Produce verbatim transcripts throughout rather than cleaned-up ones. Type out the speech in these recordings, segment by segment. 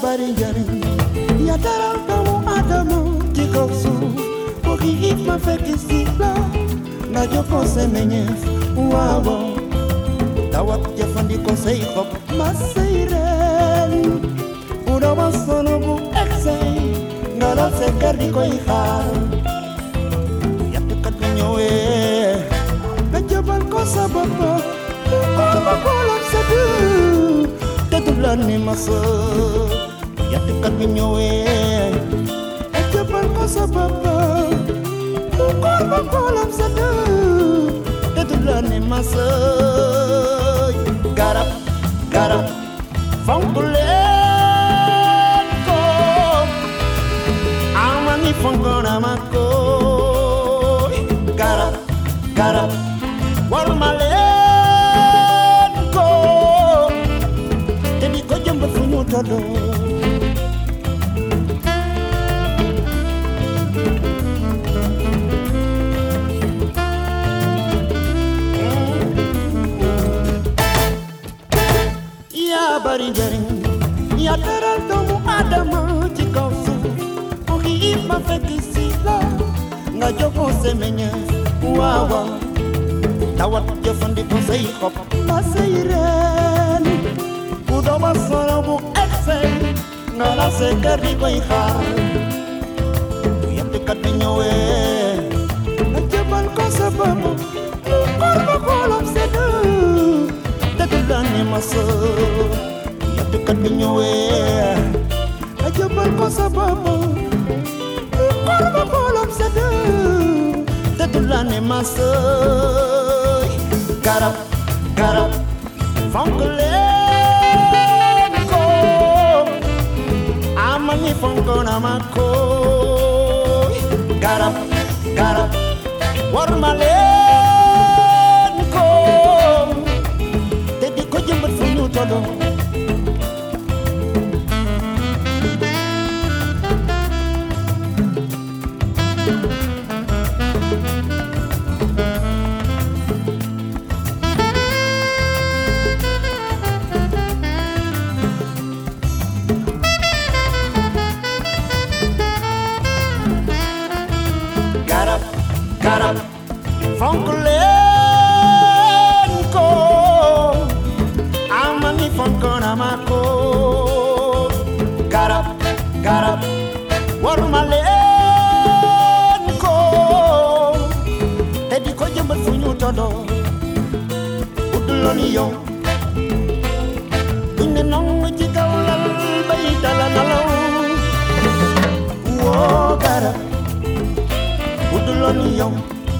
bari njariñ ya teral doomu Adama ci kaw suuf ko xiif ma fekk si la nga jox ko sa meññeef waaw tawat jëfandikoo say xob ma say reen bu dama sono bu egsay nga dal sa kër di koy xaar yàttkat bi ñëwee nga jëbal ko sa bopp mu xool ba xoolam sa dëgg te du la ni ma sa yàttkat bi ñëwee nga jëbal ko sa bopp mu xool ba xoolam sa dëgg te du la ni ma sa garab garab fonk leen ko ama ni fonk na ma ko garab garab war ma leen ko te di ko jëmb fu ñu tollu bari njariñ ya teral doomu Adama ci kaw suuf ku xiif ma fekk si la nga jox ko sa meññeef waaw waaw tawat jëfandikoo say xob ma say reen bu dooma solo bu egsay nga la sa kër di koy xaar bu yàttkat bi ñëwee nga jëbal ko sa bopp mu xool ba xoolam sa dëgg te du la ni ma soo yàttkat bi ñëwee nga jëbal ko sa bopp mu xool ba xoolam sa dëgg te du la ni ma soo garab garab fonk leen ko ama ni fonk na ma ko garab garab war ma leen ko te di ko jëmbat fu ñu tollu garab garab fonk leen ko ama ni fonk na ma ko garab garab war ma leen ko te di ko jëmbat fu ñu tolloo udduloon yow buñ ne nong ci kaw lal bay dala nalaw woo garab udduloon yow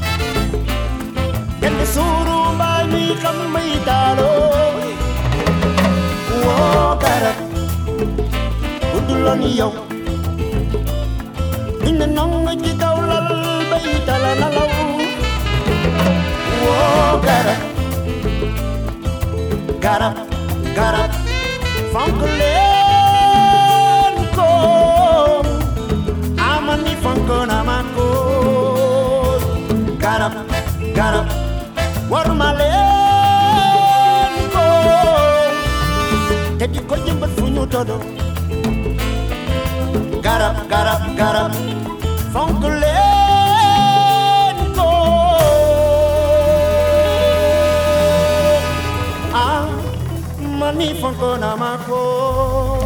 kenn suuru mbaa ñuy xam may taaloo woo garab udduloon yow buñ ne nong ci kaw lal bay dala nalaw woo garab garab garab fonk leen ko ama ni fonk na ma ko garab garab war ma leen ko te di ko jëmbat fu ñu tollu garab garab garab fonk leen ko ah ma ni fonk na ma ko